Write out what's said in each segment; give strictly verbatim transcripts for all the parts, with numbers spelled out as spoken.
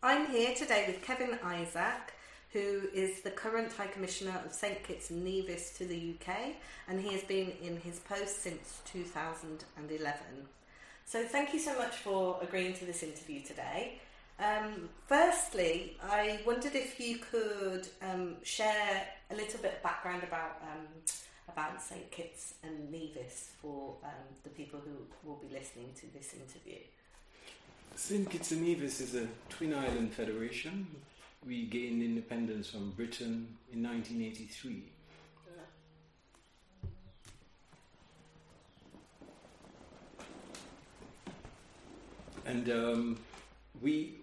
I'm here today with Kevin Isaac, who is the current High Commissioner of Saint Kitts and Nevis to the U K, and he has been in his post since two thousand eleven. So thank you so much for agreeing to this interview today. Um, firstly, I wondered if you could um, share a little bit of background about um, about Saint Kitts and Nevis for um, the people who will be listening to this interview. Saint Kitts and Nevis is a twin island federation. We gained independence from Britain in nineteen eighty-three. And um, we,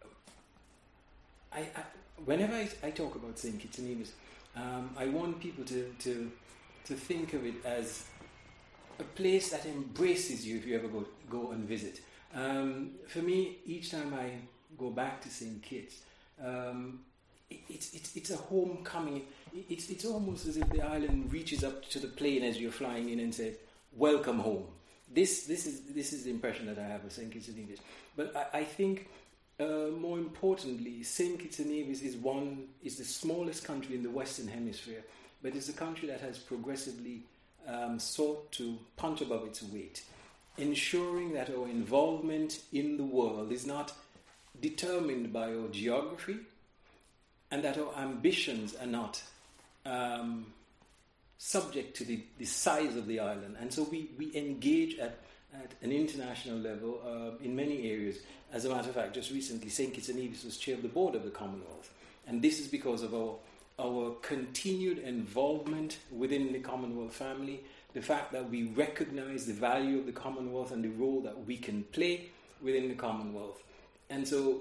I, I, whenever I, I talk about Saint Kitts and Nevis, um, I want people to, to to think of it as a place that embraces you if you ever go go and visit. Um, for me, each time I go back to Saint Kitts, um, it, it's it's it's a homecoming. It, it's it's almost as if the island reaches up to the plane as you're flying in and says, "Welcome home." This this is this is the impression that I have of Saint Kitts and Nevis. But I, I think uh, more importantly, Saint Kitts and Nevis is one is the smallest country in the Western Hemisphere, but it's a country that has progressively um, sought to punch above its weight, ensuring that our involvement in the world is not determined by our geography, and that our ambitions are not um, subject to the, the size of the island. And so we, we engage at, at an international level uh, in many areas. As a matter of fact, just recently, Saint Kitts and Nevis was chair of the board of the Commonwealth. And this is because of our, our continued involvement within the Commonwealth family, the fact that we recognize the value of the Commonwealth and the role that we can play within the Commonwealth. And so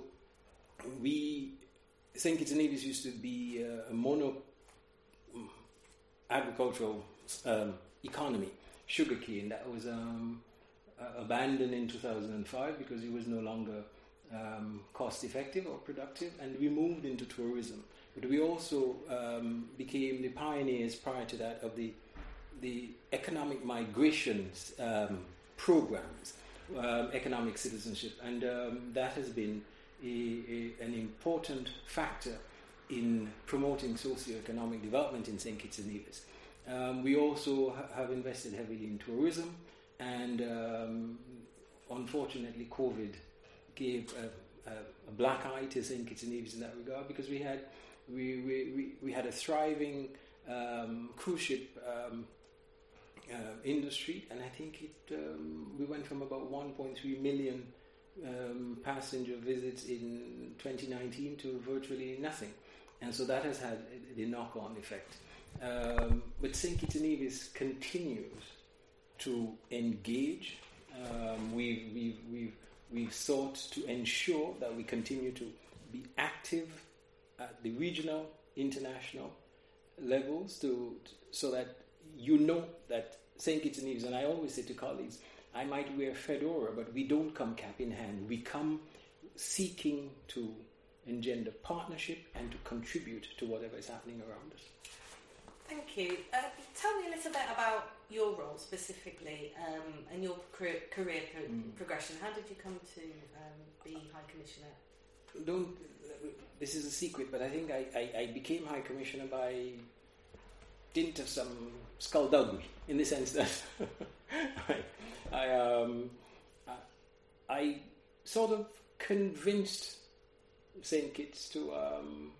we, Saint Kitts and Nevis used to be uh, a mono agricultural um, economy, sugarcane, that was um, uh, abandoned in two thousand five because it was no longer um, cost effective or productive, and we moved into tourism. But we also um, became the pioneers prior to that of the the economic migrations um, programs, um, economic citizenship, and um, that has been a, a, an important factor in promoting socio-economic development in Saint Kitts and Nevis. Um, we also ha- have invested heavily in tourism, and um, unfortunately COVID gave a, a, a black eye to Saint Kitts and Nevis in that regard, because we had we we, we, we had a thriving um, cruise ship um, uh, industry, and I think it um, we went from about one point three million um, passenger visits in twenty nineteen to virtually nothing. And so that has had the knock-on effect. Um, but Saint Kitts and Nevis continues to engage. Um, we've, we've, we've, we've sought to ensure that we continue to be active at the regional, international levels, to, so that you know that Saint Kitts and Nevis, and I always say to colleagues, I might wear fedora, but we don't come cap in hand. We come seeking to engender partnership and to contribute to whatever is happening around us. Thank you. Uh, tell me a little bit about your role specifically um, and your career, career pro- mm. progression. How did you come to um, be High Commissioner? Don't. Uh, this is a secret, but I think I, I, I became High Commissioner by dint of some skullduggery, in the sense that I, I, um, I, I sort of convinced Saint Kitts to um,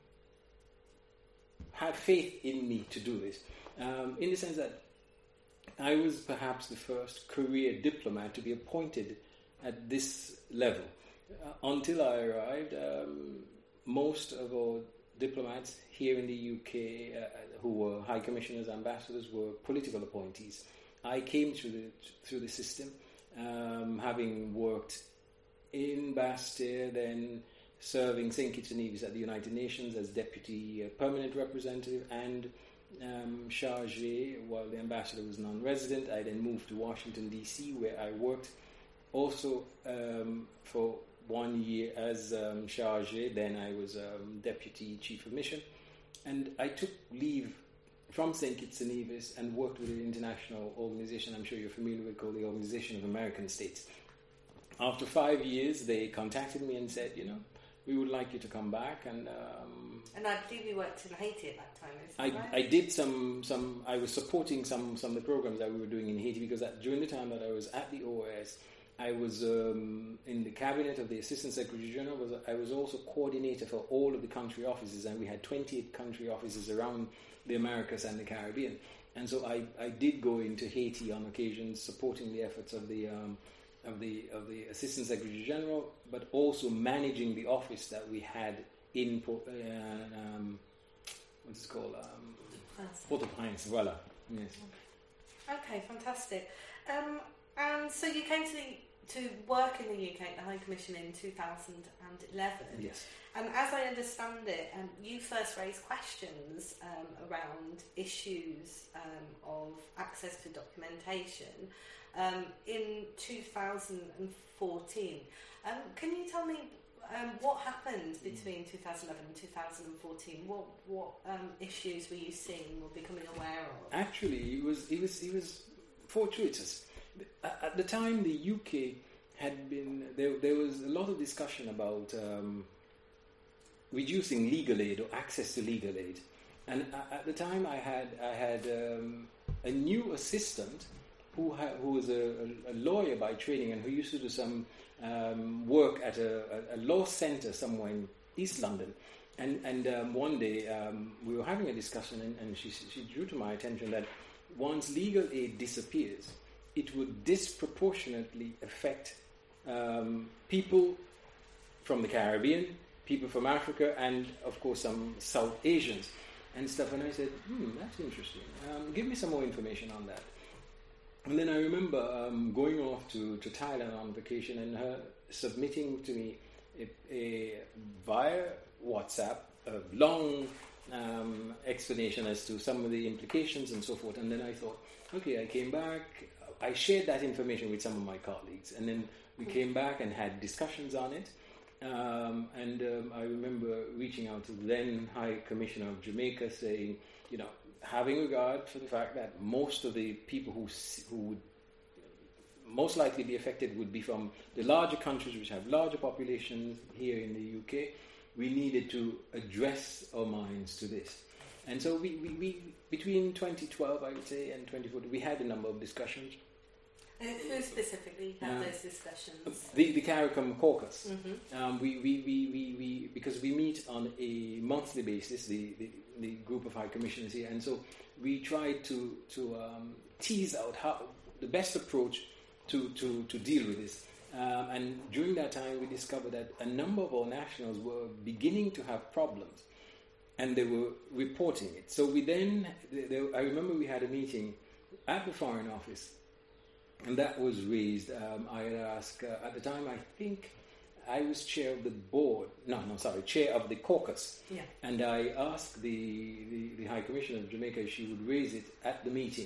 have faith in me to do this, um, in the sense that I was perhaps the first career diplomat to be appointed at this level. Uh, until I arrived, um, most of our diplomats here in the U K uh, who were High Commissioners, ambassadors, were political appointees. I came through the, through the system, um, having worked in Bastia, then serving Saint Kitts and Nevis at the United Nations as Deputy uh, Permanent Representative and um, chargé while the ambassador was non-resident. I then moved to Washington, D C, where I worked also um, for one year as um, chargé. Then I was um, Deputy Chief of Mission. And I took leave from Saint Kitts and Nevis and worked with an international organization I'm sure you're familiar with, called the Organization of American States. After five years, they contacted me and said, you know, we would like you to come back. And um, and I believe you worked in Haiti at that time, is that I, right? I did some, some, I was supporting some, some of the programs that we were doing in Haiti, because at, during the time that I was at the O S, I was um, in the cabinet of the Assistant Secretary General. Was, I was also coordinator for all of the country offices, and we had twenty-eight country offices around the Americas and the Caribbean. And so I, I did go into Haiti on occasions, supporting the efforts of the um, of the of the Assistant Secretary General, but also managing the office that we had in uh, um, what's it called, um, Port-au-Prince. Voila. Yes. Okay, fantastic. Um, and so you came to the, to work in the U K at the High Commission in two thousand eleven. Yes. And as I understand it, um, you first raised questions um, around issues um, of access to documentation um, in two thousand fourteen. Um, can you tell me um, what happened between two thousand eleven and two thousand fourteen? What what um, issues were you seeing or becoming aware of? Actually, it was it was it was fortuitous. At the time, the U K had been there. There was a lot of discussion about um, reducing legal aid or access to legal aid, and at the time, I had I had um, a new assistant who ha- who was a, a lawyer by training, and who used to do some um, work at a, a law centre somewhere in East London. And and um, one day um, we were having a discussion, and, and she she drew to my attention that once legal aid disappears, it would disproportionately affect um, people from the Caribbean, people from Africa, and of course some South Asians and stuff. And I said, hmm, that's interesting. Um, give me some more information on that. And then I remember um, going off to, to Thailand on vacation, and her submitting to me a, a via WhatsApp a long um, explanation as to some of the implications and so forth. And then I thought, okay, I came back. I shared that information with some of my colleagues, and then we came back and had discussions on it. Um, and um, I remember reaching out to the then High Commissioner of Jamaica, saying, you know, having regard for the fact that most of the people who who would most likely be affected would be from the larger countries which have larger populations here in the U K, we needed to address our minds to this. And so we, we, we between twenty twelve, I would say, and twenty fourteen, we had a number of discussions. Who specifically had uh, those discussions? The, the CARICOM caucus. Mm-hmm. Um, we, we, we, we, we, because we meet on a monthly basis, the, the, the group of High Commissioners here, and so we tried to, to um, tease out how the best approach to, to, to deal with this. Um, and during that time, we discovered that a number of our nationals were beginning to have problems, and they were reporting it. So we then, they, they, I remember we had a meeting at the Foreign Office, and that was raised. Um, I had asked, uh, at the time, I think I was chair of the board, no, no, sorry, chair of the caucus. Yeah. And I asked the, the, the High Commissioner of Jamaica if she would raise it at the meeting.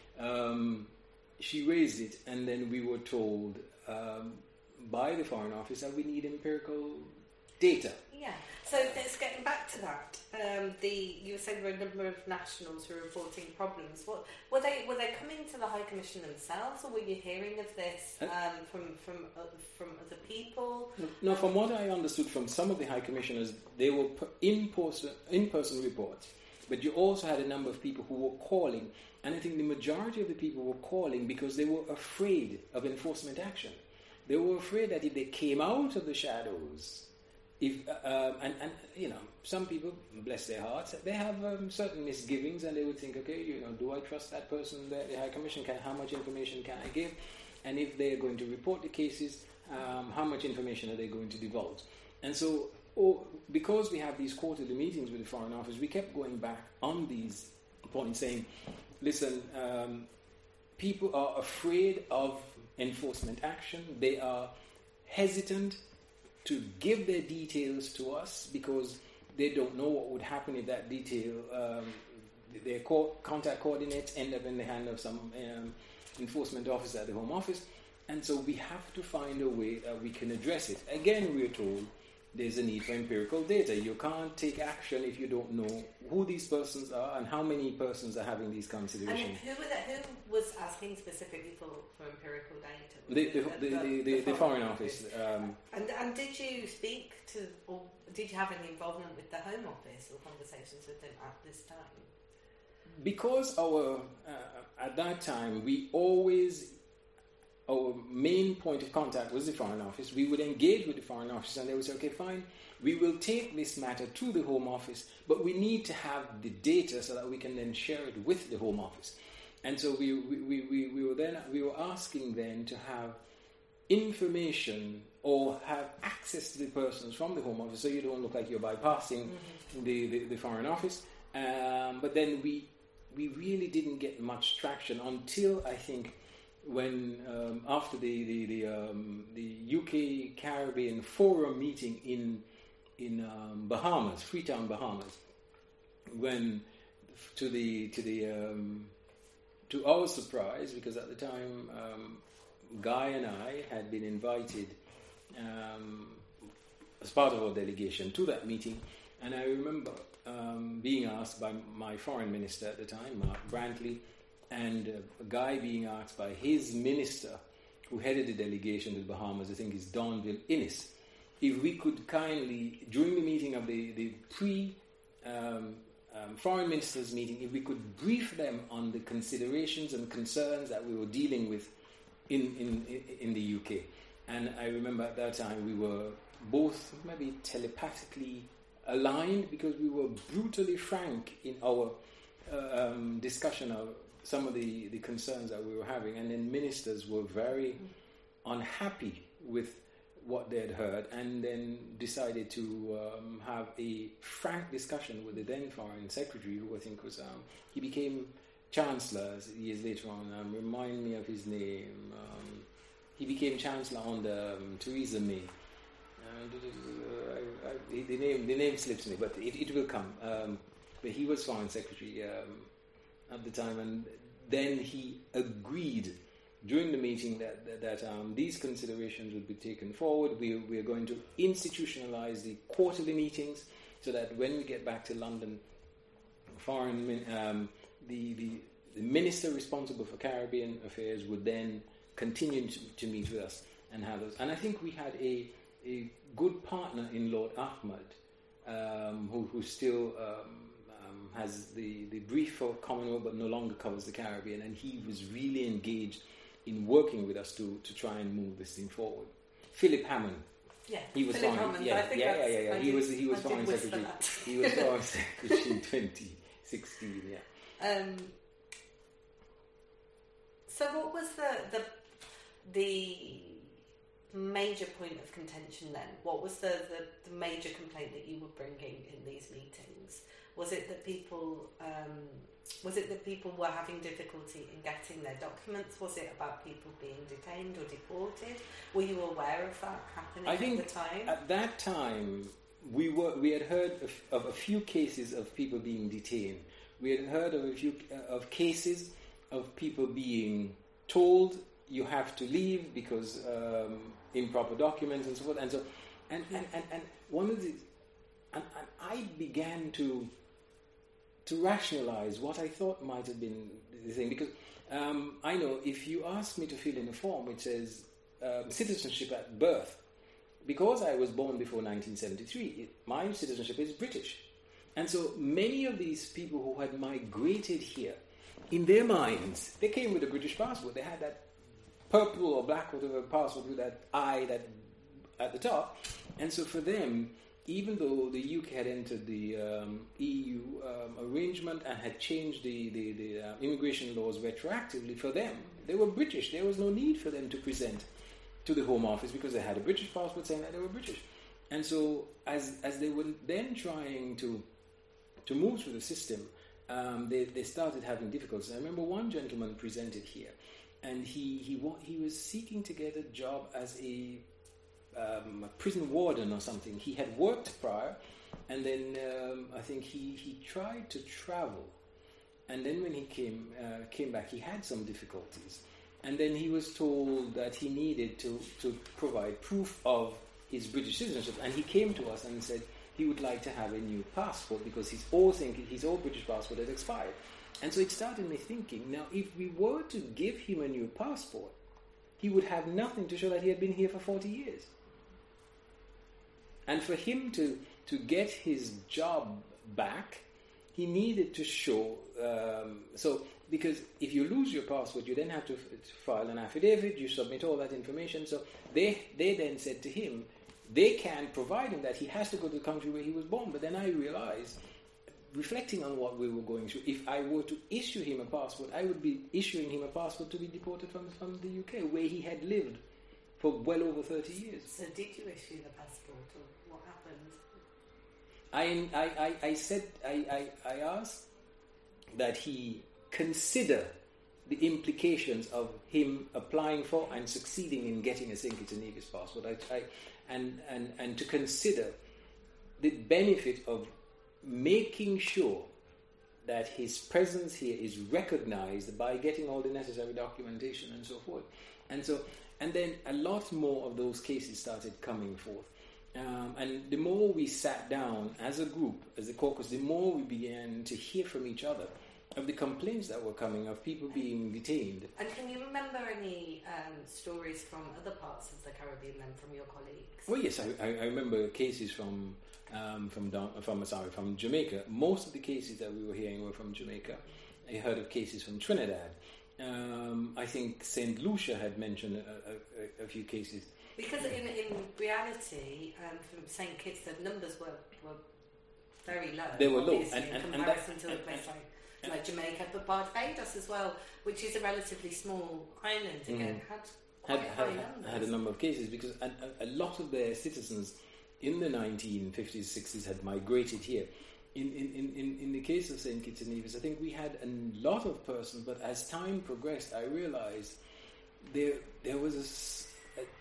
Um, she raised it, and then we were told um, by the Foreign Office that we need empirical data. Yeah. So let's getting back to that. Um, the you were saying there were a number of nationals who were reporting problems. What were they? Were they coming to the High Commission themselves, or were you hearing of this um, from from uh, from other people? No, from what I understood from some of the High Commissioners, they were in person in person reports, but you also had a number of people who were calling, and I think the majority of the people were calling because they were afraid of enforcement action. They were afraid that if they came out of the shadows. If, uh, and, and, you know, some people, bless their hearts, they have um, certain misgivings, and they would think, okay, you know, do I trust that person, the, the High Commission, can, how much information can I give? And if they're going to report the cases, um, how much information are they going to divulge? And so, oh, because we have these quarterly meetings with the Foreign Office, we kept going back on these points, saying, listen, um, people are afraid of enforcement action. They are hesitant to give their details to us because they don't know what would happen if that detail, um, their co- contact coordinates end up in the hand of some um, enforcement officer at the Home Office. And so we have to find a way that we can address it. Again, we're told there's a need for empirical data. You can't take action if you don't know who these persons are and how many persons are having these considerations. And who, were that, who was asking specifically for, for empirical data? The, the, the, the, the, the, the Foreign Office. Um, and, and did you speak to, or did you have any involvement with the Home Office or conversations with them at this time? Because our, uh, at that time, we always, our main point of contact was the Foreign Office. We would engage with the Foreign Office and they would say, okay, fine, we will take this matter to the Home Office, but we need to have the data so that we can then share it with the Home Office. And so we, we, we, we were then, we were asking them to have information or have access to the persons from the Home Office so you don't look like you're bypassing mm-hmm. the, the, the Foreign Office. Um, but then we, we really didn't get much traction until, I think, when um, after the the the, um, the U K Caribbean Forum meeting in in um, Bahamas, Freetown, Bahamas, when to the to the um, to our surprise, because at the time um, Guy and I had been invited um, as part of our delegation to that meeting, and I remember um, being asked by my foreign minister at the time, Mark Brantley, and uh, a guy being asked by his minister, who headed the delegation to the Bahamas, I think is Donville Innes, if we could kindly, during the meeting of the, the pre um, um, foreign ministers meeting, if we could brief them on the considerations and concerns that we were dealing with in, in, in the U K. And I remember at that time we were both maybe telepathically aligned because we were brutally frank in our uh, um, discussion of some of the, the concerns that we were having, and then ministers were very unhappy with what they had heard, and then decided to um, have a frank discussion with the then Foreign Secretary, who I think was, um, he became Chancellor years later on, um, remind me of his name, um, he became Chancellor under um, Theresa May. Uh, I, I, the, name, the name slips me, but it, it will come. Um, but he was Foreign Secretary um, at the time, and then he agreed during the meeting that that, that um, these considerations would be taken forward. We, we are going to institutionalize the quarterly meetings so that when we get back to London, foreign um, the, the the minister responsible for Caribbean affairs would then continue to, to meet with us and have those. And I think we had a a good partner in Lord Ahmad, um, who who still. Um, has the, the brief for Commonwealth but no longer covers the Caribbean, and he was really engaged in working with us to, to try and move this thing forward. Philip Hammond. Yeah, he was Philip foreign, Hammond. yeah, I think yeah, yeah, yeah, yeah. He did, was he was I foreign secretary. He was foreign secretary in twenty sixteen, yeah. Um, so what was the the the major point of contention then? What was the, the, the major complaint that you were bringing in these meetings? Was it that people um, was it that people were having difficulty in getting their documents? Was it about people being detained or deported? Were you aware of that happening I think at the time? At that time, we were we had heard of, of a few cases of people being detained. We had heard of a few uh, of cases of people being told you have to leave because um, improper documents and so forth. And so, and and, and, and one of the and, and I began to. to rationalize what I thought might have been the thing, because um, I know if you ask me to fill in a form which says um, citizenship at birth, because I was born before nineteen seventy-three, it, my citizenship is British. And so many of these people who had migrated here, in their minds, they came with a British passport. They had that purple or black, whatever passport with that I that at the top. And so for them, even though the U K had entered the um, E U um, arrangement and had changed the, the, the uh, immigration laws retroactively, for them, they were British. There was no need for them to present to the Home Office because they had a British passport saying that they were British. And so as as they were then trying to to move through the system, um, they, they started having difficulties. I remember one gentleman presented here, and he, he, wa- he was seeking to get a job as a Um, a prison warden or something. He had worked prior, and then um, I think he, he tried to travel, and then when he came uh, came back, he had some difficulties, and then he was told that he needed to, to provide proof of his British citizenship, and he came to us and said he would like to have a new passport because his old thing, his old British passport had expired. And so it started me thinking, now if we were to give him a new passport, he would have nothing to show that he had been here for forty years. And for him to, to get his job back, he needed to show, um, so because if you lose your passport, you then have to, f- to file an affidavit, you submit all that information. So they, they then said to him, they can provide him that he has to go to the country where he was born. But then I realized, reflecting on what we were going through, if I were to issue him a passport, I would be issuing him a passport to be deported from, from the U K, where he had lived for well over thirty years. So did you issue the passport, or what happened? I, I, I, I said, I, I, I asked that he consider the implications of him applying for and succeeding in getting a Saint Kitts and Nevis passport, I, I, and, and, and to consider the benefit of making sure that his presence here is recognized by getting all the necessary documentation and so forth. And so, and then a lot more of those cases started coming forth. Um, and the more we sat down as a group, as a caucus, the more we began to hear from each other of the complaints that were coming of people being detained. And can you remember any um, stories from other parts of the Caribbean then, from your colleagues? Well, yes, I, I remember cases from um, from Don, from sorry from Jamaica. Most of the cases that we were hearing were from Jamaica. I heard of cases from Trinidad. Um, I think Saint Lucia had mentioned a, a, a few cases. Because in in reality, um, from Saint Kitts, the numbers were, were very low. They were low, and, and, in and, comparison and that, to a and, place and, like. like Jamaica, but Barbados as well, which is a relatively small island, again, mm-hmm. had quite had, high had, numbers. Had a number of cases because a, a, a lot of their citizens in the nineteen fifties, sixties had migrated here. In, in, in, in the case of Saint Kitts and Nevis, I think we had a lot of persons, but as time progressed, I realized there there was a, a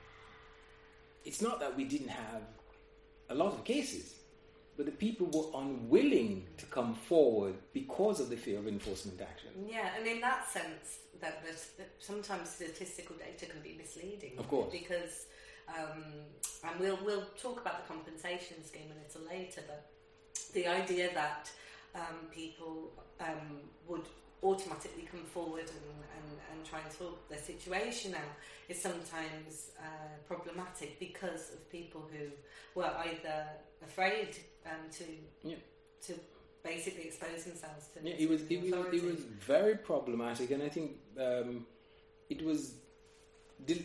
it's not that we didn't have a lot of cases, but the people were unwilling to come forward because of the fear of enforcement action. Yeah, and in that sense, that, that sometimes statistical data can be misleading. Of course. Because, um, and we'll, we'll talk about the compensation scheme a little later, but the idea that um, people um, would automatically come forward and, and, and try and sort their situation out is sometimes uh, problematic because of people who were either afraid um, to yeah. to basically expose themselves to yeah, it was it was, it was very problematic, and I think um, it was. Del-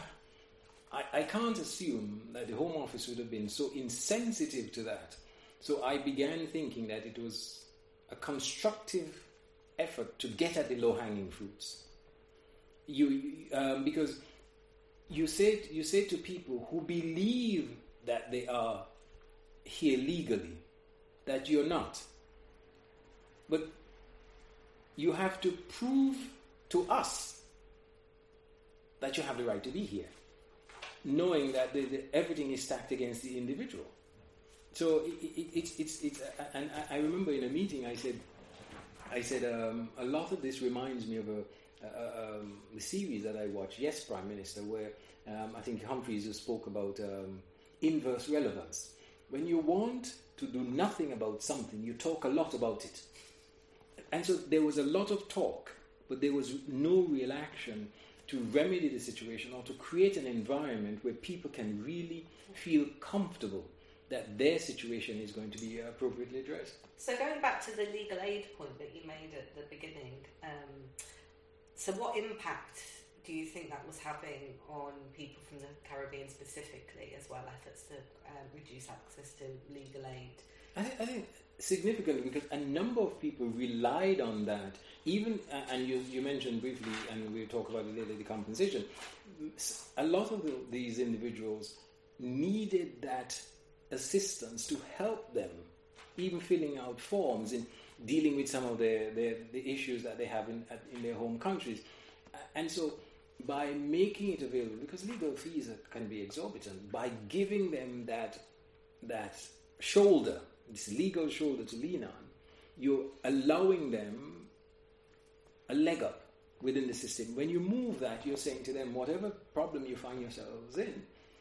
I, I can't assume that the Home Office would have been so insensitive to that. So I began thinking that it was a constructive effort to get at the low-hanging fruits. You um, because you say you say to people who believe that they are here legally that you're not, but you have to prove to us that you have the right to be here, knowing that the, the, everything is stacked against the individual. So it, it, it's it's it's uh, and I remember in a meeting I said I said um, a lot of this reminds me of a, a, um, a series that I watched, Yes, Prime Minister, where um, I think Humphreys spoke about um, inverse relevance. When you want to do nothing about something, you talk a lot about it. And so there was a lot of talk, but there was no real action to remedy the situation or to create an environment where people can really feel comfortable that their situation is going to be appropriately addressed. So going back to the legal aid point that you made at the beginning, um, so what impact do you think that was having on people from the Caribbean specifically as well, efforts to uh, reduce access to legal aid? I think, I think significantly, because a number of people relied on that. Even, uh, and you, you mentioned briefly, and we'll talk about it later, the compensation. A lot of the, these individuals needed that assistance to help them, even filling out forms and dealing with some of their, their the issues that they have in, in their home countries. And so by making it available, because legal fees can be exorbitant, by giving them that that shoulder, this legal shoulder to lean on, you're allowing them a leg up within the system. When you move that, you're saying to them, whatever problem you find yourselves in,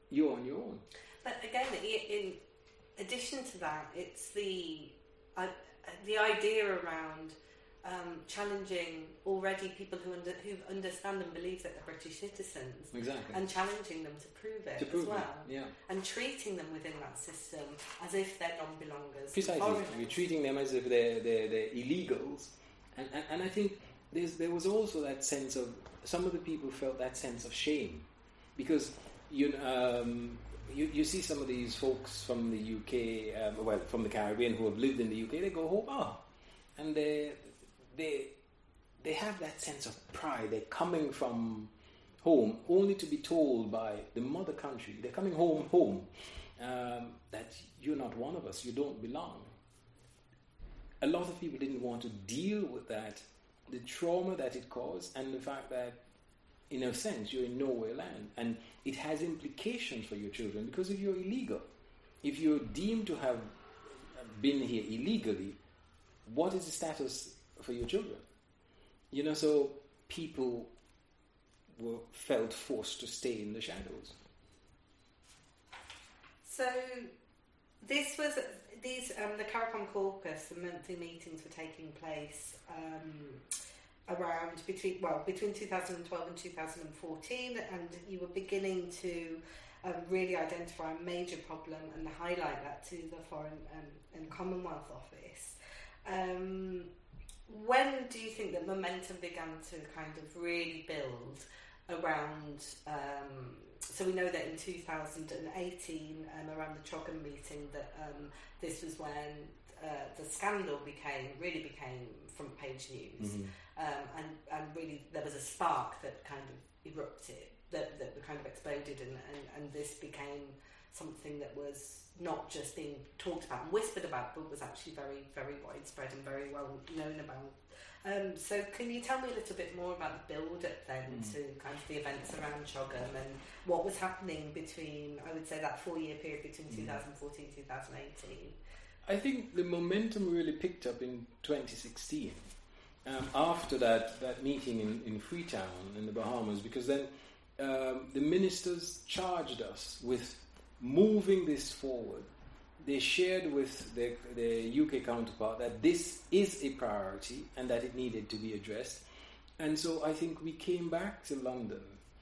you're on your own. But again, in addition to that, it's the uh, the idea around um, challenging already people who under, who understand and believe that they're British citizens, exactly, and challenging them to prove it to prove as well, it. Yeah, and treating them within that system as if they're non-belongers. Precisely, you're treating them as if they're they're, they're illegals, and, and and I think there's there was also that sense of some of the people felt that sense of shame, because you um, you you see some of these folks from the U K, um, well, from the Caribbean who have lived in the U K, they go home, oh, and they they they have that sense of pride. They're coming from home only to be told by the mother country, they're coming home home um, that you're not one of us, you don't belong. A lot of people didn't want to deal with that, the trauma that it caused, and the fact that in a sense you're in nowhere land, and it has implications for your children, because if you're illegal, if you're deemed to have been here illegally, what is the status for your children? You know, so people were felt forced to stay in the shadows. So this was these um, the CARICOM caucus, the monthly meetings were taking place um, around between well between two thousand twelve and two thousand fourteen, and you were beginning to um, really identify a major problem and highlight that to the Foreign um, and Commonwealth Office. Um, when do you think that momentum began to kind of really build around, um, so we know that in two thousand eighteen, um, around the CHOGM meeting, that um, this was when uh, the scandal became, really became front page news, mm-hmm. um, and, and really there was a spark that kind of erupted, that, that kind of exploded, and, and, and this became something that was not just being talked about and whispered about, but was actually very, very widespread and very well known about. Um, so can you tell me a little bit more about the build-up then mm. to kind of the events around CHOGM and what was happening between, I would say, that four-year period between mm. twenty fourteen and twenty eighteen? I think the momentum really picked up in twenty sixteen, um, after that, that meeting in, in Freetown in the Bahamas, because then um, the ministers charged us with moving this forward. They shared with their, their U K counterpart that this is a priority and that it needed to be addressed. And so I think we came back to London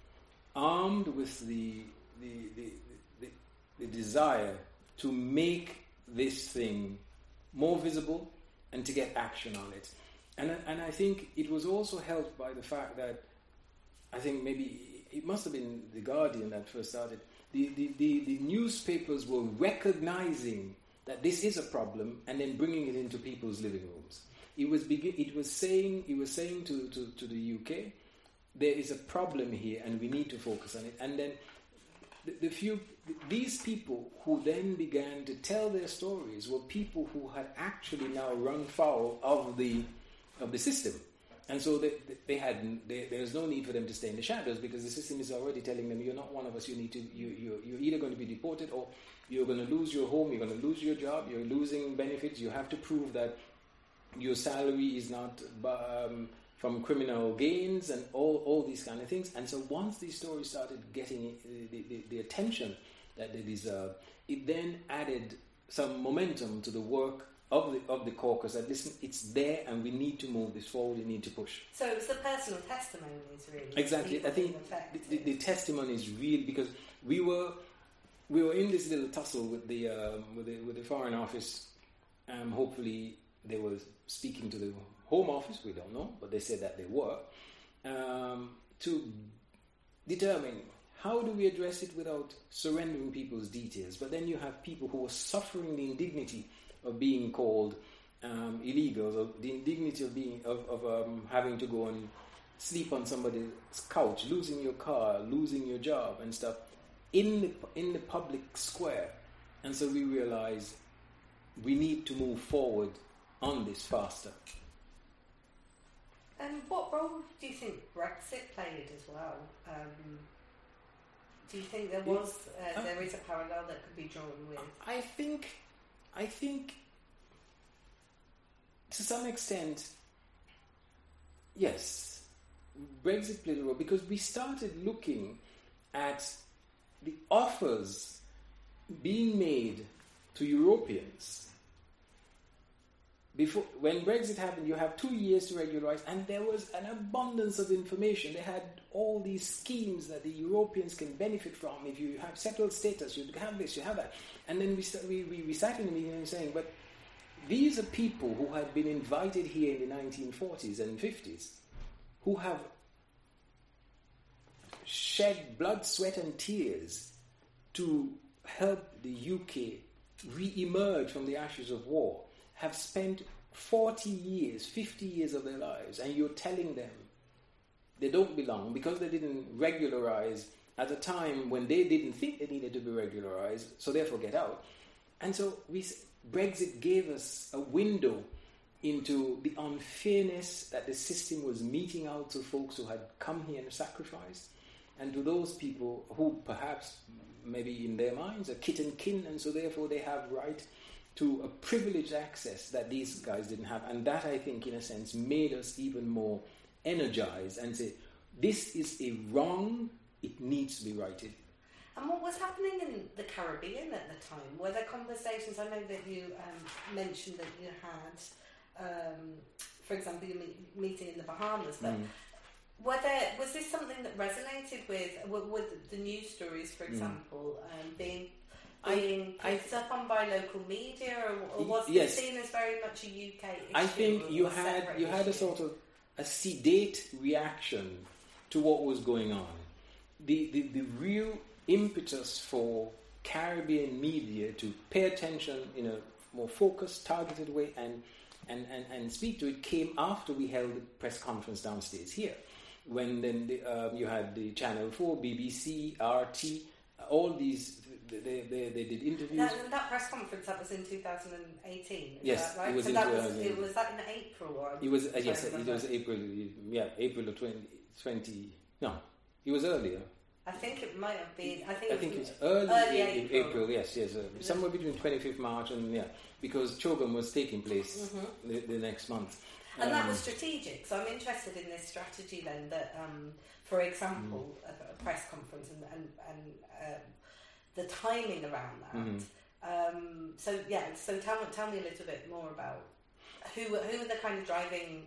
armed with the the, the, the, the desire to make this thing more visible and to get action on it. And, and I think it was also helped by the fact that I think maybe it must have been The Guardian that first started. The, the, the, the newspapers were recognizing that this is a problem and then bringing it into people's living rooms. It was begin, it was saying it was saying to, to, to the U K, there is a problem here and we need to focus on it. And then the, the few these people who then began to tell their stories were people who had actually now run foul of the of the system. And so they, they had they, there's no need for them to stay in the shadows, because the system is already telling them, you're not one of us, you need to you, you you're either going to be deported, or you're going to lose your home, you're going to lose your job, you're losing benefits, you have to prove that your salary is not um, from criminal gains, and all, all these kind of things. And so once these stories started getting the, the, the attention that they deserve, it then added some momentum to the work of the of the caucus, that listen, it's there and we need to move this forward, we need to push. So it's the personal testimonies, really. Exactly. I think the, the, the testimony is real, because we were we were in this little tussle with the um, with the with the Foreign Office. Um, hopefully they were speaking to the Home Office, we don't know, but they said that they were, um, to determine how do we address it without surrendering people's details. But then you have people who are suffering the indignity of being called um, illegal, or the indignity of being of, of um, having to go and sleep on somebody's couch, losing your car, losing your job and stuff in the in the public square. And so we realize we need to move forward on this faster. And what role do you think Brexit played as well? Um, do you think there was uh, uh, there is a parallel that could be drawn with? I think. I think, to some extent, yes, Brexit played a role, because we started looking at the offers being made to Europeans. Before, when Brexit happened, you have two years to regularize, and there was an abundance of information. They had all these schemes that the Europeans can benefit from. If you have settled status, you have this, you have that. And then we we, we, we sat in the meeting and saying, but these are people who had been invited here in the nineteen forties and fifties, who have shed blood, sweat, and tears to help the U K re-emerge from the ashes of war, have spent forty years, fifty years of their lives, and you're telling them they don't belong because they didn't regularize at a time when they didn't think they needed to be regularized, so therefore get out. And so we, Brexit gave us a window into the unfairness that the system was meting out to folks who had come here and sacrificed, and to those people who perhaps, maybe in their minds, are kit and kin, and so therefore they have right to a privileged access that these guys didn't have. And that, I think, in a sense, made us even more energized and say, this is a wrong, it needs to be righted. And what was happening in the Caribbean at the time? Were there conversations? I know that you um, mentioned that you had, um, for example, your meet, meeting in the Bahamas, but mm. were there, was this something that resonated with, with the news stories, for example, mm. um, being being I, picked I, up on by local media, or, or was yes. it seen as very much a U K issue? I think you had you had issue? a sort of a sedate reaction to what was going on. The, the the real impetus for Caribbean media to pay attention in a more focused, targeted way and and, and, and speak to it came after we held the press conference downstairs here, when then the, uh, you had the Channel four, B B C, R T, all these. They, they, they did interviews. That, that press conference, that was in two thousand eighteen, is yes, that right? It was, so in, that uh, was, it, was that in April? Or it was, uh, yes, it was April, yeah, April of twenty twenty, no, it was earlier. I think it might have been, I think, I it think was it's early, early in April. April, yes, yes, uh, somewhere between twenty-fifth March and, yeah, because CHOGM was taking place mm-hmm. the, the next month. And um, that was Um, strategic. So I'm interested in this strategy then that, um, for example, mm. a, a press conference and, and, and um, the timing around that. Mm. Um, so yeah, so tell me, tell me a little bit more about who who were the kind of driving,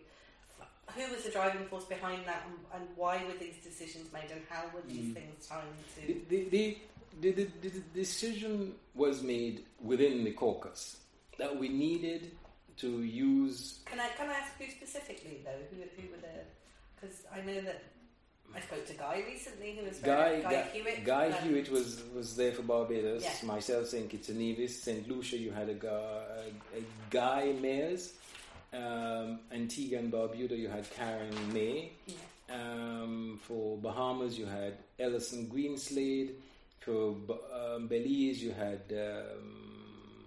who was the driving force behind that, and, and why were these decisions made, and how were these mm. things timed to? The the, the, the, the the decision was made within the caucus that we needed to use. Can I can I ask you specifically though? Who who were the? Because I know that I spoke to Guy recently, who was very, Guy, Guy, Guy Hewitt. Guy um, Hewitt was, was there for Barbados. Yeah. Myself, Saint Kitts and Nevis, Saint Lucia. You had a, a, a Guy Mayers. Um, Antigua and Barbuda, you had Karen May. Yeah. Um, for Bahamas, you had Ellison Greenslade. For um, Belize, you had um,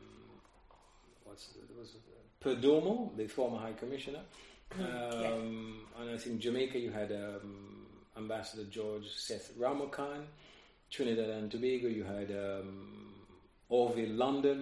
what's the, was it? Perdomo, the former High Commissioner. Um, yeah. And I think Jamaica, you had um, Ambassador George Seth Ramokan. Trinidad and Tobago, you had um, Orville London.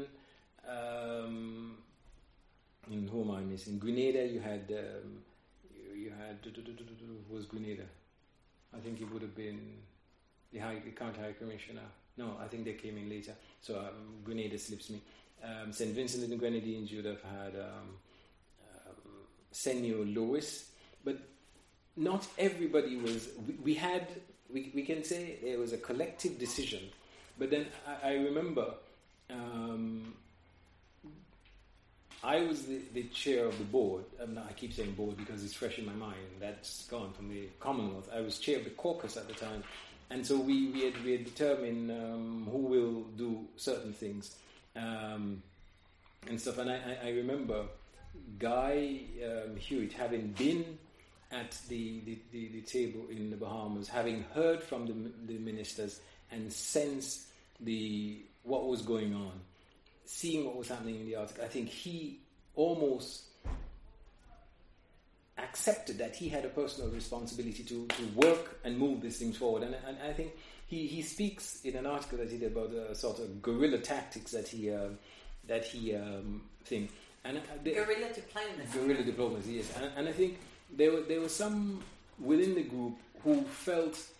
Um, in whom am I missing? Grenada, you had um, you, you had who was Grenada? I think it would have been the High the County High Commissioner. No, I think they came in later. So um, Grenada slips me. Um, Saint Vincent and the Grenadines, you'd have had um, um, Senor Lewis, but not everybody was. We, we had. We we can say there was a collective decision, but then I, I remember. Um, I was the, the chair of the board. Um, I keep saying board because it's fresh in my mind. That's gone from the Commonwealth. I was chair of the caucus at the time. And so we, we, had, we had determined um, who will do certain things um, and stuff. And I, I, I remember Guy um, Hewitt having been at the, the, the, the table in the Bahamas, having heard from the, the ministers and sensed the, what was going on. Seeing what was happening in the article, I think he almost accepted that he had a personal responsibility to, to work and move these things forward. And, and I think he, he speaks in an article that he did about a sort of guerrilla tactics that he uh, that he um, thing. And the, guerrilla diplomacy. Guerrilla diplomacy, yes. And, and I think there were there were some within the group who felt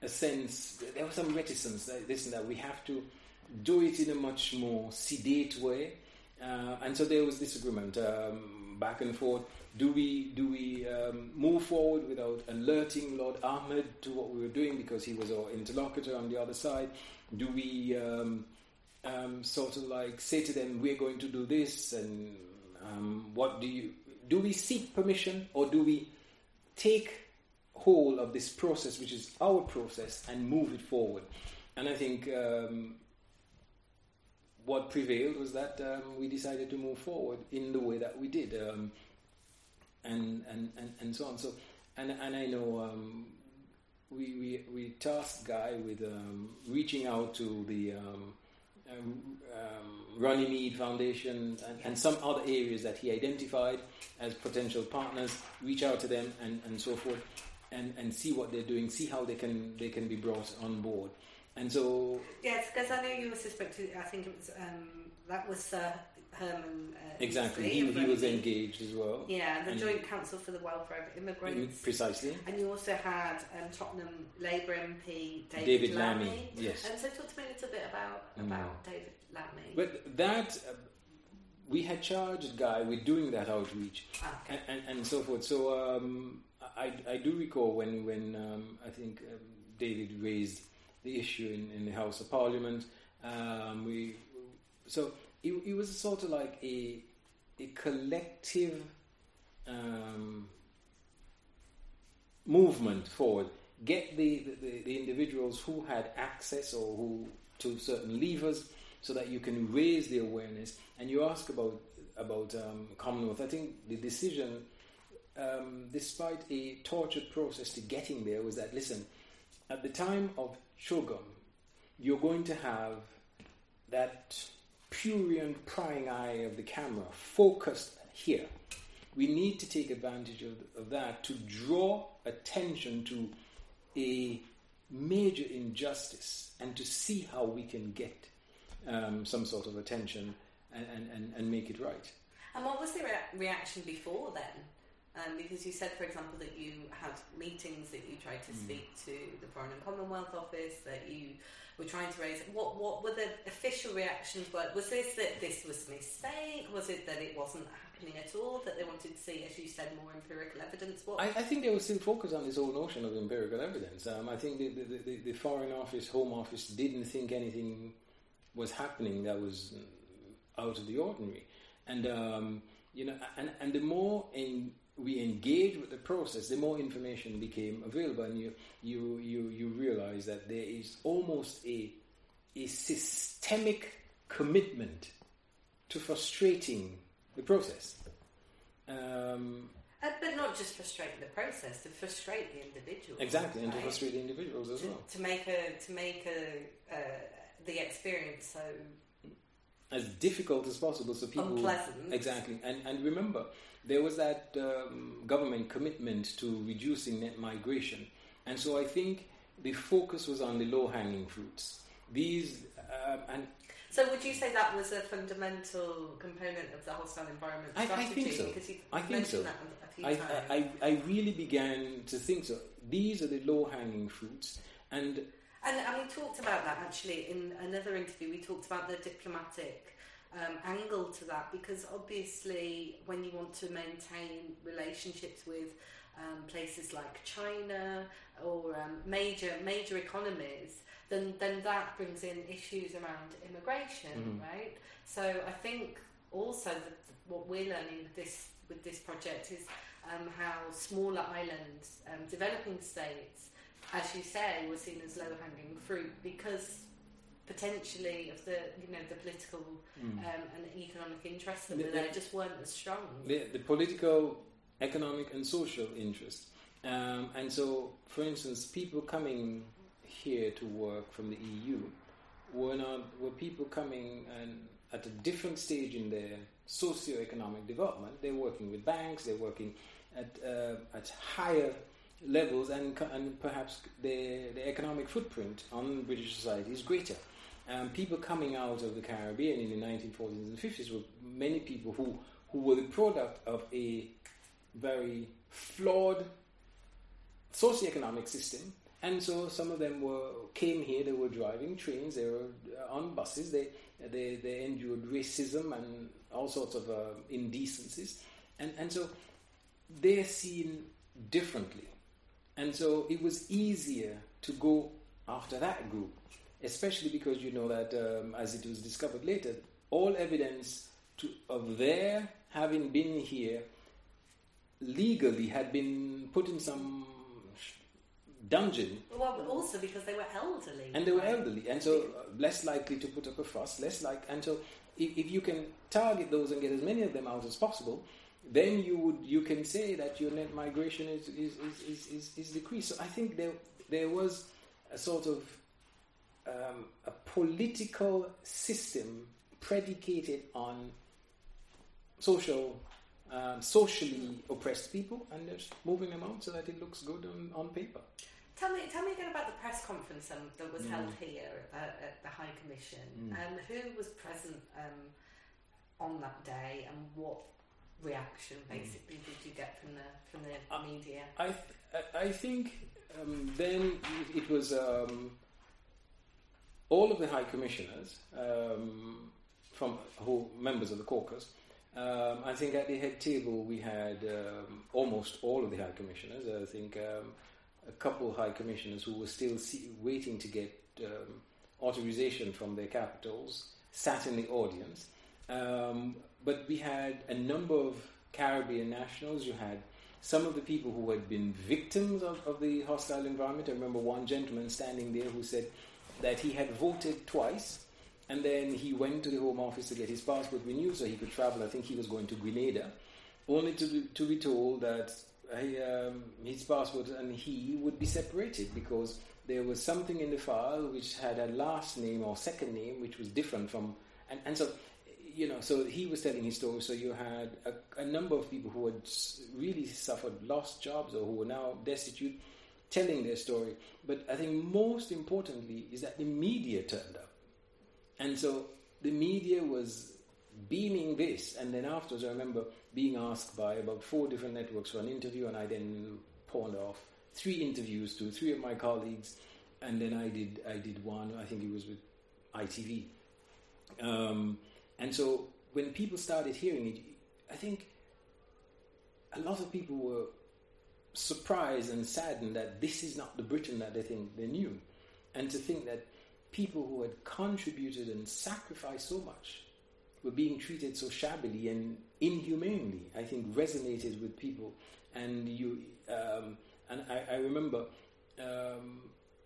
a sense, there was some reticence, that this and that, we have to do it in a much more sedate way. Uh, and so there was disagreement um, back and forth. Do we do we um, move forward without alerting Lord Ahmed to what we were doing because he was our interlocutor on the other side? Do we um, um, sort of like say to them, we're going to do this, and um, what do you... Do we seek permission, or do we take hold of this process, which is our process, and move it forward? And I think um, what prevailed was that um, we decided to move forward in the way that we did, um, and, and, and, and so on. So, and and I know um, we, we we tasked Guy with um, reaching out to the um, um, um, Runnymede Foundation and, and some other areas that he identified as potential partners. Reach out to them and, and so forth, and, and see what they're doing, see how they can they can be brought on board. And so... Yes, because I know you also spoke to, I think it was, um, that was Sir Herman... Uh, exactly, he, he was engaged as well. Yeah, the and Joint Council for the Welfare of Immigrants. Precisely. And you also had um, Tottenham Labour M P David, David Lammy. Lammy, yes. And so talk to me a little bit about, about mm. David Lammy. But that... Uh, we had charged Guy with doing that outreach, ah, okay. and, and, and so forth. So um, I, I do recall when, when um, I think um, David raised the issue in, in the House of Parliament. Um, we so it, it was sort of like a a collective um, movement forward. Get the, the, the individuals who had access or who to certain levers, so that you can raise the awareness. And you ask about about um, Commonwealth. I think the decision, um, despite a tortured process to getting there, was that, listen, at the time of Chogam, you're going to have that prurient prying eye of the camera focused here. We need to take advantage of, of that to draw attention to a major injustice and to see how we can get um, some sort of attention and, and, and make it right. And what was the rea- reaction before then? Um, because you said, for example, that you had meetings, that you tried to mm. speak to the Foreign and Commonwealth Office, that you were trying to raise... What what were the official reactions? Was this that this was a mistake? Was it that it wasn't happening at all, that they wanted to see, as you said, more empirical evidence? What? I, I think they were still focused on this whole notion of empirical evidence. Um, I think the, the, the, the Foreign Office, Home Office didn't think anything was happening that was out of the ordinary. And, um, you know, and, and the more... in we engage with the process, the more information became available, and you you you, you realize that there is almost a a systemic commitment to frustrating the process. Um, uh, but not just frustrating the process, to frustrate the individuals. Exactly, and right? to frustrate the individuals as to, well. To make a to make a uh, the experience so as difficult as possible, so people unpleasant. Exactly, and and remember, there was that um, government commitment to reducing net migration, and so I think the focus was on the low-hanging fruits. These uh, and so, would you say that was a fundamental component of the hostile environment strategy? I, I think so. Because you I think so. That a few I, times. I, I really began to think so. These are the low-hanging fruits, and. And, and we talked about that actually in another interview. We talked about the diplomatic um, angle to that, because obviously when you want to maintain relationships with um, places like China or um, major major economies, then then that brings in issues around immigration, mm. right? So I think also that what we're learning with this with this project is um, how smaller islands, um, developing states, as you say, were seen as low-hanging fruit because potentially of the you know the political mm. um, and economic interests that the, were there just weren't as strong. The, the political, economic, and social interests, um, and so, for instance, people coming here to work from the E U were not were people coming and at a different stage in their socio-economic development. They're working with banks. They're working at uh, at higher levels, and and perhaps the the economic footprint on British society is greater. Um, people coming out of the Caribbean in the nineteen forties and fifties were many people who, who were the product of a very flawed socioeconomic system, and so some of them were came here. They were driving trains. They were on buses. They they they endured racism and all sorts of uh, indecencies, and and so they're seen differently, and so it was easier to go after that group, especially because you know that um, as it was discovered later, all evidence to, of their having been here legally had been put in some dungeon. Well, also because they were elderly. And they were elderly, and so less likely to put up a fuss, less like, and so if, if you can target those and get as many of them out as possible, then you would you can say that your net migration is is, is, is, is, is decreased. So I think there there was a sort of um, a political system predicated on social, um, socially oppressed people, and just moving them out so that it looks good on, on paper. Tell me, tell me again about the press conference um, that was Mm. held here at, at the High Commission. Mm. Um, who was present um, on that day, and what reaction basically did you get from the from the Uh, media? I th- I think um, then it, it was um, all of the High Commissioners um, from who members of the caucus. Um, I think at the head table we had um, almost all of the High Commissioners. I think um, a couple of High Commissioners who were still see- waiting to get um, authorization from their capitals sat in the audience. Um, but we had a number of Caribbean nationals. You had some of the people who had been victims of, of the hostile environment. I remember one gentleman standing there who said that he had voted twice, and then he went to the Home Office to get his passport renewed so he could travel. I think he was going to Grenada, only to be, to be told that he, um, his passport and he would be separated because there was something in the file which had a last name or second name which was different from... And, and so, you know, so he was telling his story. So you had a, a number of people who had really suffered lost jobs or who were now destitute telling their story. But I think most importantly is that the media turned up. And so the media was beaming this, and then afterwards I remember being asked by about four different networks for an interview, and I then pawned off three interviews to three of my colleagues, and then I did I did one, I think it was with I T V. Um, and so when people started hearing it, I think a lot of people were surprised and saddened that this is not the Britain that they think they knew, and to think that people who had contributed and sacrificed so much were being treated so shabbily and inhumanely, I think resonated with people. And you, um, and I, I remember um,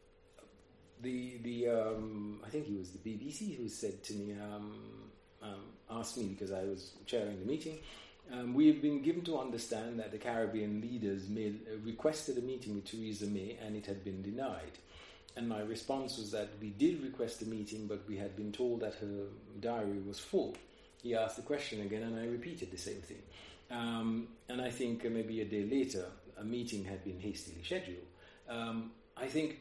the the um, I think it was the B B C who said to me, um, um, asked me because I was chairing the meeting. Um, we have been given to understand that the Caribbean leaders made, uh, requested a meeting with Theresa May, and it had been denied. And my response was that we did request a meeting, but we had been told that her diary was full. He asked the question again, and I repeated the same thing. Um, and I think uh, maybe a day later, a meeting had been hastily scheduled. Um, I think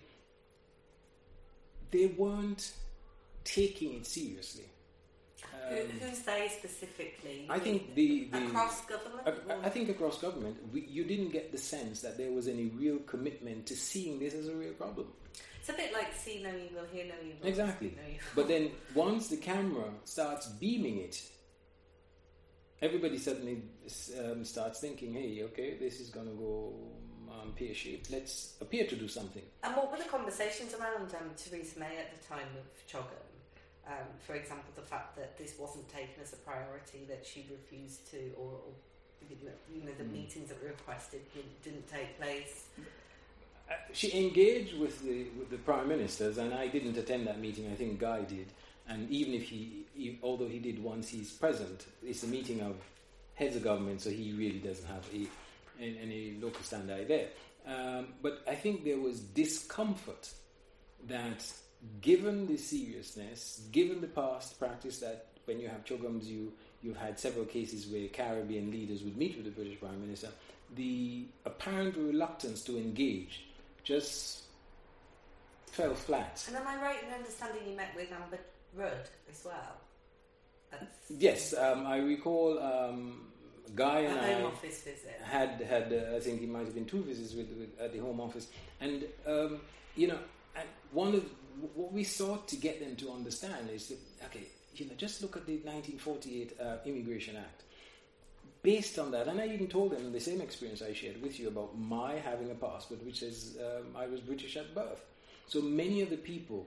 they weren't taking it seriously. Who, who's they specifically? I think the, the across government. I, I think across government, we, you didn't get the sense that there was any real commitment to seeing this as a real problem. It's a bit like see no evil, hear no evil. Exactly. No evil. But then once the camera starts beaming it, everybody suddenly um, starts thinking, hey, okay, this is going to go um, pear-shaped. Let's appear to do something. And what were the conversations around um, Theresa May at the time of CHOGM? Um, for example, the fact that this wasn't taken as a priority, that she refused to, or, or you know, the mm. meetings that were requested didn't, didn't take place. Uh, she engaged with the with the prime ministers, and I didn't attend that meeting. I think Guy did, and even if he, he although he did once, he's present. It's a meeting of heads of government, so he really doesn't have a any local standi there. Um, but I think there was discomfort that, given the seriousness, given the past practice that when you have CHOGMs, you you've had several cases where Caribbean leaders would meet with the British Prime Minister, the apparent reluctance to engage just fell flat. And am I right in understanding you met with Amber Rudd as well? That's yes, um, I recall um, Guy a and home I office visit. had had uh, I think it might have been two visits with, with at the Home Office, and um, you know, and one of what we sought to get them to understand is that, okay, you know, just look at the nineteen forty-eight uh, Immigration Act. Based on that, and I even told them the same experience I shared with you about my having a passport which says um, I was British at birth. So many of the people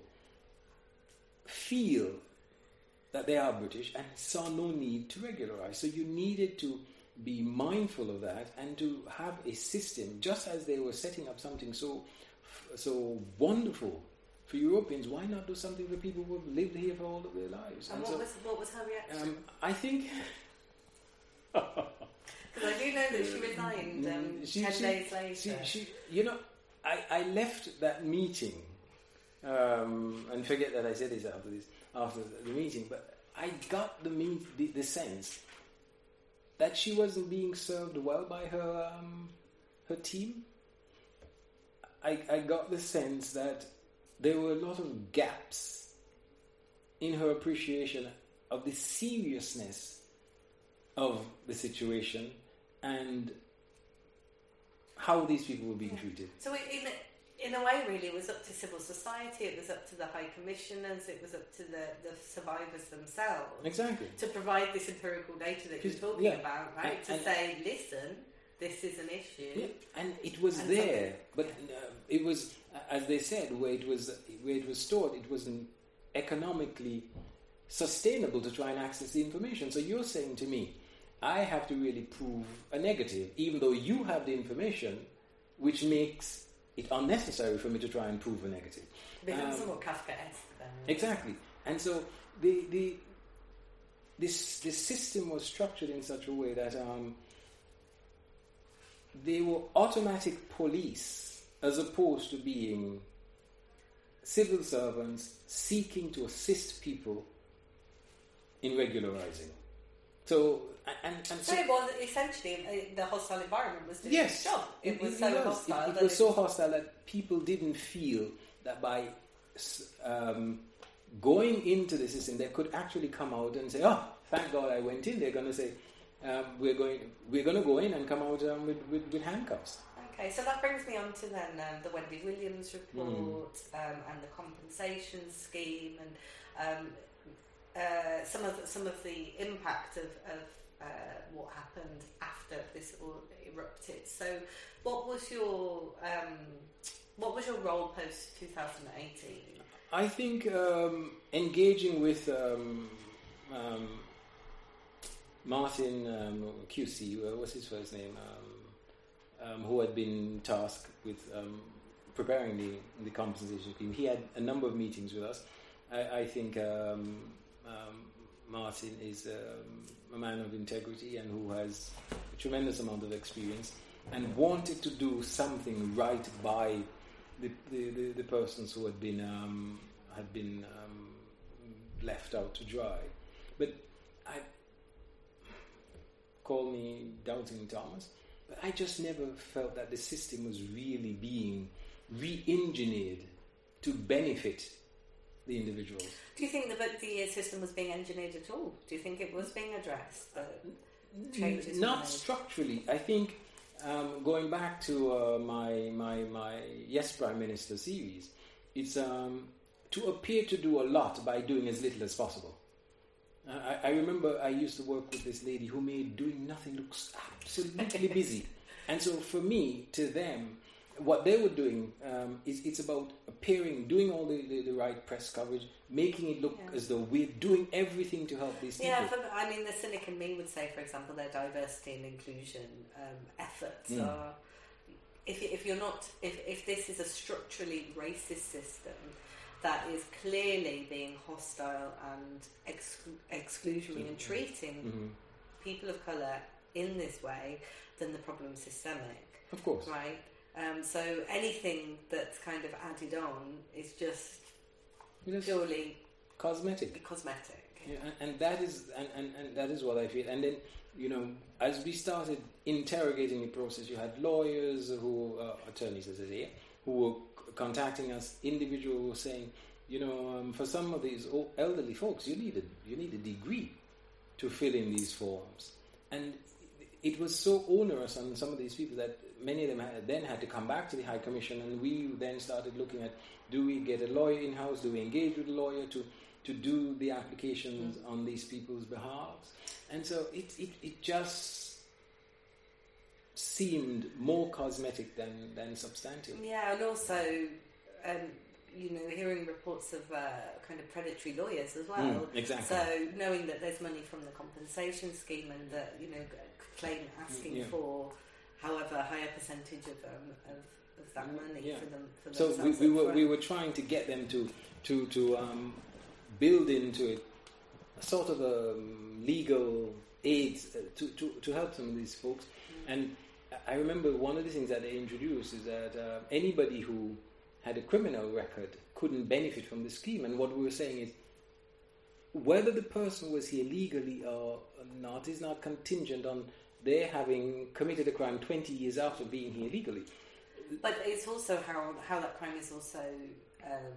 feel that they are British and saw no need to regularize. So you needed to be mindful of that and to have a system, just as they were setting up something so so wonderful for Europeans. Why not do something for people who have lived here for all of their lives? And, and what, so, was, what was her reaction? um, I think... Because I do know that she resigned um, she, ten she, days later. She, she, you know, I, I left that meeting, um, and forget that I said this after this after the meeting, but I got the, meet, the, the sense that she wasn't being served well by her um, her team. I, I got the sense that there were a lot of gaps in her appreciation of the seriousness of the situation and how these people were being yeah. treated. So it, in, in a way, really, it was up to civil society, it was up to the High Commissioners, it was up to the, the survivors themselves. Exactly. To provide this empirical data that you're talking yeah. about, right? And, to and, say, listen, this is an issue. Yeah. And it was and there, but yeah. uh, it was, as they said, where it was where it was stored, it wasn't economically sustainable to try and access the information. So you're saying to me, I have to really prove a negative, even though you have the information, which makes it unnecessary for me to try and prove a negative. It becomes um, somewhat Kafkaesque then. Exactly. And so the the this this system was structured in such a way that um, they were automatic police as opposed to being civil servants seeking to assist people in regularizing. So and, and so, so it was essentially uh, the hostile environment was doing yes, its job. It, it was it, so it was. hostile. It, it that was it so was hostile that people didn't feel that by um, going into the system, they could actually come out and say, "Oh, thank God I went in." They're going to say, um, "We're going, we're going to go in and come out um, with, with, with handcuffs." Okay, so that brings me on to then um, the Wendy Williams report mm. um, and the compensation scheme and um, uh, some of the, some of the impact of, of uh, what happened after this all erupted. So, what was your um, what was your role post twenty eighteen? I think um, engaging with um, um, Martin um, Q C, what's his first name? Um, Um, who had been tasked with um, preparing the, the compensation scheme. He had a number of meetings with us. I, I think um, um, Martin is um, a man of integrity and who has a tremendous amount of experience and wanted to do something right by the the, the, the persons who had been um, had been um, left out to dry. But I call me Doubting Thomas. But I just never felt that the system was really being re-engineered to benefit the individuals. Do you think that the system was being engineered at all? Do you think it was being addressed? The changes Not structurally. I think um, going back to uh, my my my Yes Prime Minister series, it's um, to appear to do a lot by doing as little as possible. I, I remember I used to work with this lady who made doing nothing look absolutely busy. And so for me, to them, what they were doing um, is it's about appearing, doing all the, the, the right press coverage, making it look yeah. as though we're doing everything to help these people. Yeah, for, I mean, the cynic in me would say, for example, their diversity and inclusion um, efforts mm. are... If, if you're not... If, if this is a structurally racist system that is clearly being hostile and exclu- exclusionary and treating mm-hmm. people of colour in this way, then the problem is systemic. Of course. Right? Um, so anything that's kind of added on is just it purely cosmetic. Cosmetic. Yeah, and, and that is and, and, and that is what I feel. And then, you know, as we started interrogating the process, you had lawyers who, uh, attorneys as I say, who were contacting us, individuals saying, you know, um, for some of these elderly folks, you need a you need a degree to fill in these forms, and it was so onerous on some of these people that many of them had, then had to come back to the High Commission, and we then started looking at, do we get a lawyer in-house, do we engage with a lawyer to, to do the applications mm. on these people's behalves? And so it, it, it just seemed more cosmetic than, than substantive. Yeah, and also, um, you know, hearing reports of uh, kind of predatory lawyers as well. Mm, exactly. So knowing that there's money from the compensation scheme and that, you know, claim asking yeah. for however high a percentage of um, of, of that money yeah. for them. For so we, we were we were trying to get them to to to um, build into it a sort of a um, legal aid uh, to, to to help some of these folks. Mm. And I remember one of the things that they introduced is that uh, anybody who had a criminal record couldn't benefit from the scheme. And what we were saying is, whether the person was here legally or not is not contingent on their having committed a crime twenty years after being here legally. But it's also how how that crime is also, um,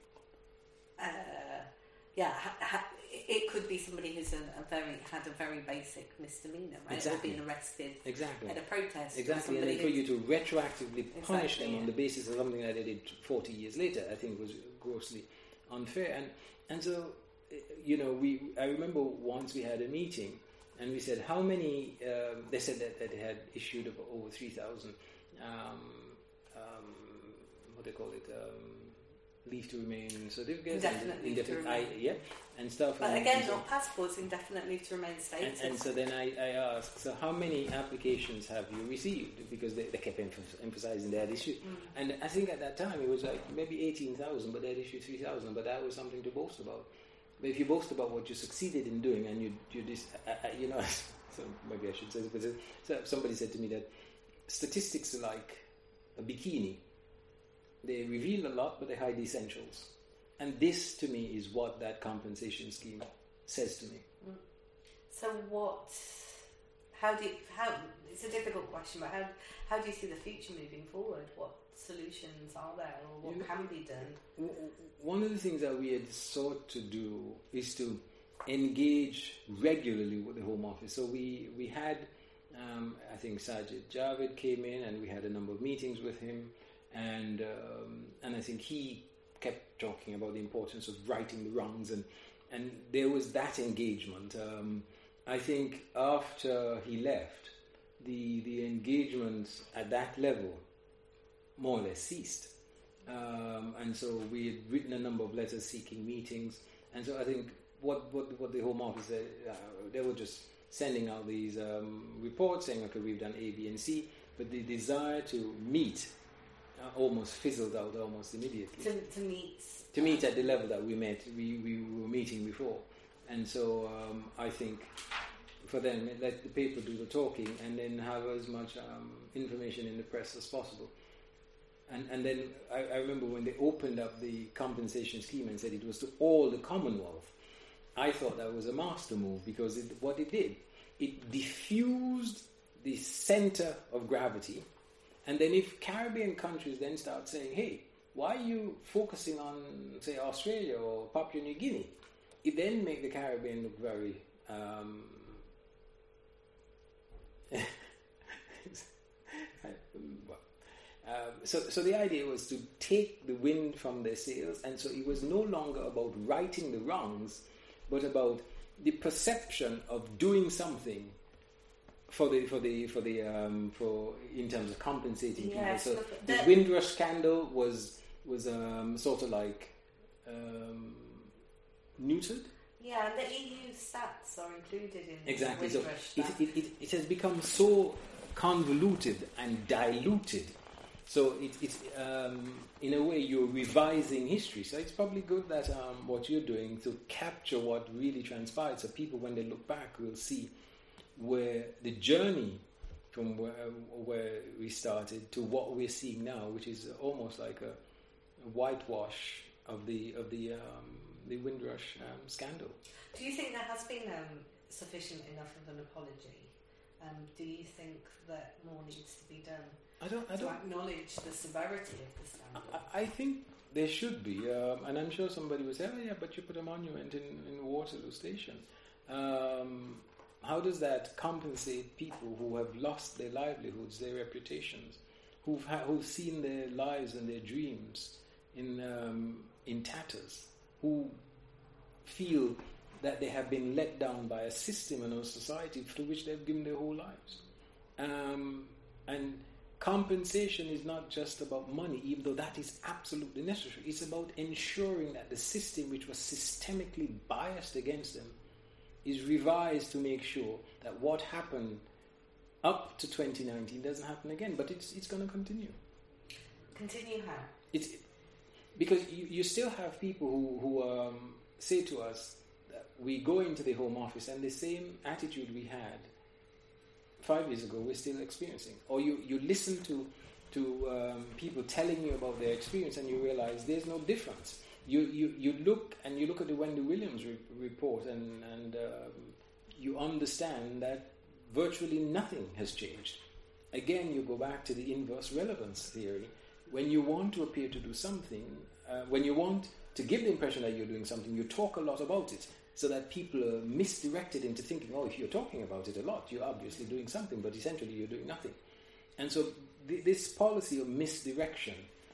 uh, yeah, ha, ha, it could be somebody who's a, a very had a very basic misdemeanor, right? Exactly. Or been arrested exactly. at a protest. Exactly, and then for you to retroactively punish exactly, them yeah. on the basis of something that they did forty years later, I think was grossly unfair. And and so, you know, we I remember once we had a meeting. And we said, how many, um, they said that, that they had issued about over three thousand, um, um, what do they call it, um, leave to remain certificates. Indefinite leave to remain. I, yeah, and stuff. But and, again, and not so, passports, indefinite leave to remain status. And, and so then I, I asked, so how many applications have you received? Because they, they kept emph- emphasizing they had issued. Mm. And I think at that time it was like maybe eighteen thousand, but they had issued three thousand, but that was something to boast about. But if you boast about what you succeeded in doing, and you you dis, uh, uh, you know, so maybe I should say this, so somebody said to me that statistics are like a bikini. They reveal a lot, but they hide the essentials. And this, to me, is what that compensation scheme says to me. So what? How do you, how? It's a difficult question, but how how do you see the future moving forward? What solutions are there, or what you know, can be done? One of the things that we had sought to do is to engage regularly with the Home Office. So we we had, um, I think Sajid Javid came in, and we had a number of meetings with him, and um, and I think he kept talking about the importance of righting the wrongs, and and there was that engagement. Um, I think after he left, the the engagement at that level more or less ceased. Um, and so we had written a number of letters seeking meetings. And so I think what what, what the Home Office said, uh, they were just sending out these um, reports saying, okay, we've done A, B, and C, but the desire to meet uh, almost fizzled out almost immediately. To, to meet? To meet at the level that we met, we, we were meeting before. And so um, I think for them, let the paper do the talking and then have as much um, information in the press as possible. And, and then I, I remember when they opened up the compensation scheme and said it was to all the Commonwealth, I thought that was a master move, because it, what it did, it diffused the center of gravity. And then if Caribbean countries then start saying, hey, why are you focusing on, say, Australia or Papua New Guinea? It then make the Caribbean look very... Um, Um, so, so the idea was to take the wind from their sails, and so it was no longer about righting the wrongs, but about the perception of doing something for the for the for the um, for in terms of compensating yes, people. So the, the Windrush scandal was was um, sort of like um, neutered. Yeah, the E U stats are included in exactly. the Windrush. So it, it, it, it has become so convoluted and diluted. So it, it's um, in a way you're revising history. So it's probably good that um, what you're doing to capture what really transpired, so people when they look back will see where the journey from where, where we started to what we're seeing now, which is almost like a, a whitewash of the of the um, the Windrush um, scandal. Do you think there has been um, sufficient enough of an apology? Um, do you think that more needs to be done? I don't, I to don't acknowledge the severity of the scandal? I, I think there should be, um, and I'm sure somebody will say, oh yeah, but you put a monument in, in Waterloo Station. Um, how how does that compensate people who have lost their livelihoods, their reputations, who've ha- who've seen their lives and their dreams in um, in tatters, who feel that they have been let down by a system and a society to which they've given their whole lives. Um, and compensation is not just about money, even though that is absolutely necessary. It's about ensuring that the system, which was systemically biased against them, is revised to make sure that what happened up to twenty nineteen doesn't happen again. But it's it's going to continue. Continue how? It's because you, you still have people who, who um, say to us that we go into the Home Office and the same attitude we had five years ago we're still experiencing. Or you, you listen to to um, people telling you about their experience and you realize there's no difference. You you, you look and you look at the Wendy Williams re- report and, and um, you understand that virtually nothing has changed. Again, you go back to the inverse relevance theory. When you want to appear to do something, uh, when you want to give the impression that you're doing something, you talk a lot about it so that people are misdirected into thinking, oh, if you're talking about it a lot, you're obviously doing something, but essentially you're doing nothing. And so th- this policy of misdirection,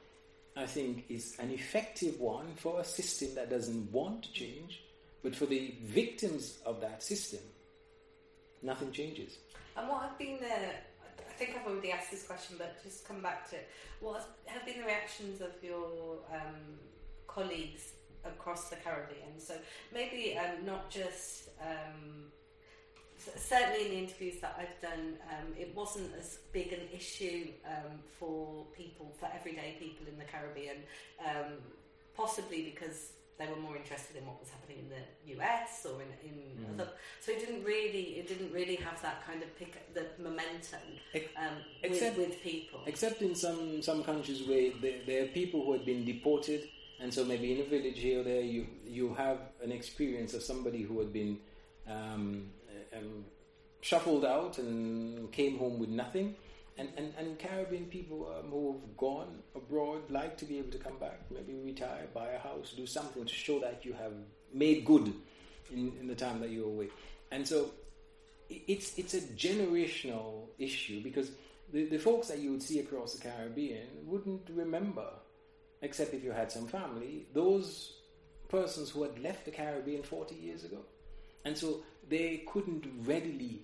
I think, is an effective one for a system that doesn't want to change, but for the victims of that system, nothing changes. And what have been the, I think I've already asked this question, but just come back to it. What have been the reactions of your um, colleagues across the Caribbean? So maybe um, not just, um, certainly in the interviews that I've done, um, it wasn't as big an issue um, for people, for everyday people in the Caribbean, um, possibly because they were more interested in what was happening in the U S or in, in mm. other. So it didn't really, it didn't really have that kind of pick, the momentum um, except, with, with people. Except in some, some countries where there, there are people who had been deported, and so maybe in a village here or there, you you have an experience of somebody who had been um, um, shuffled out and came home with nothing. And, and, and Caribbean people um, who have gone abroad like to be able to come back, maybe retire, buy a house, do something to show that you have made good in, in the time that you're away. And so it's it's a generational issue, because the, the folks that you would see across the Caribbean wouldn't remember, except if you had some family, those persons who had left the Caribbean forty years ago. And so they couldn't readily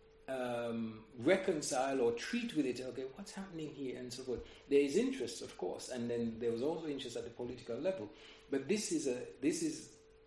Um, reconcile or treat with it, okay, what's happening here and so forth. There is interest, of course, and then there was also interest at the political level. But this is a this is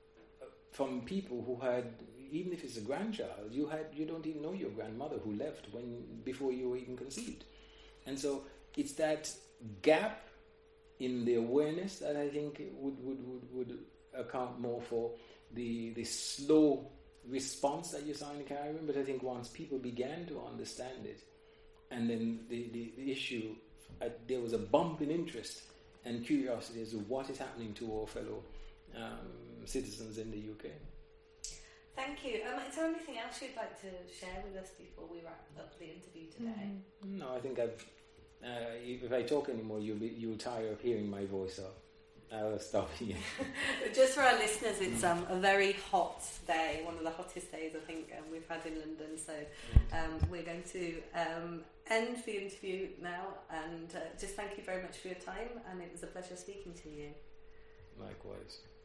from people who had, even if it's a grandchild, you had you don't even know your grandmother who left when before you were even conceived. And so it's that gap in the awareness that I think would would, would, would account more for the the slow response that you saw in the Caribbean. But I think once people began to understand it, and then the, the, the issue, uh, there was a bump in interest and curiosity as to what is happening to our fellow um, citizens in the U K. Thank you. Um, is there anything else you'd like to share with us before we wrap up the interview today? Mm-hmm. No, I think I've, uh, if I talk anymore, you'll, be, you'll tire of hearing my voice, so I'll stop here. Just for our listeners, it's um, a very hot day, one of the hottest days I think um, we've had in London. So um, we're going to um, end the interview now, and uh, just thank you very much for your time, and it was a pleasure speaking to you. Likewise.